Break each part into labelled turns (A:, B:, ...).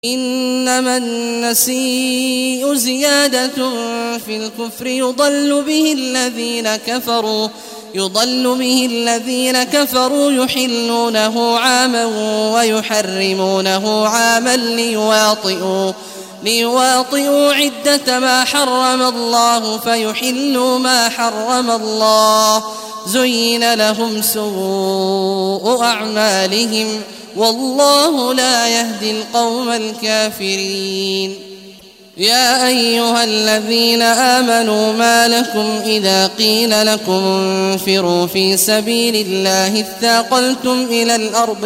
A: إنما النسيء زيادة في الكفر يضل به الذين كفروا يحلونه عاما ويحرمونه عاما ليواطئوا عدة ما حرم الله فيحلوا ما حرم الله. زين لهم سوء أعمالهم والله لا يهدي القوم الكافرين. يا أيها الذين آمنوا ما لكم إذا قيل لكم انفروا في سبيل الله اثاقلتم إلى الأرض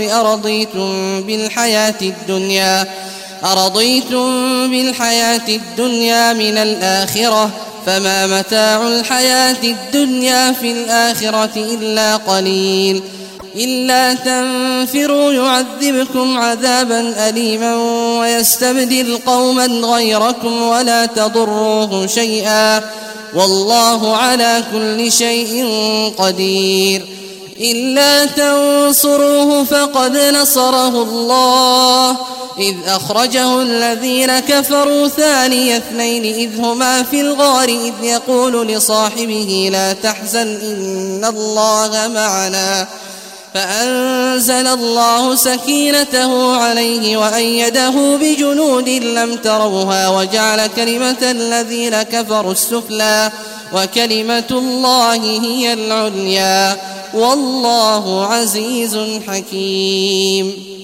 A: أرضيتم بالحياة الدنيا من الآخرة فما متاع الحياة الدنيا في الآخرة إلا قليل. إلا تنفروا يعذبكم عذابا أليما ويستبدل قوما غيركم ولا تضروه شيئا والله على كل شيء قدير. إلا تنصروه فقد نصره الله إذ أخرجه الذين كفروا ثاني اثنين إذ هما في الغار إذ يقول لصاحبه لا تحزن إن الله معنا فأنزل الله سكينته عليه وأيده بجنود لم تروها وجعل كلمة الذين كفروا السفلى وكلمة الله هي العليا والله عزيز حكيم.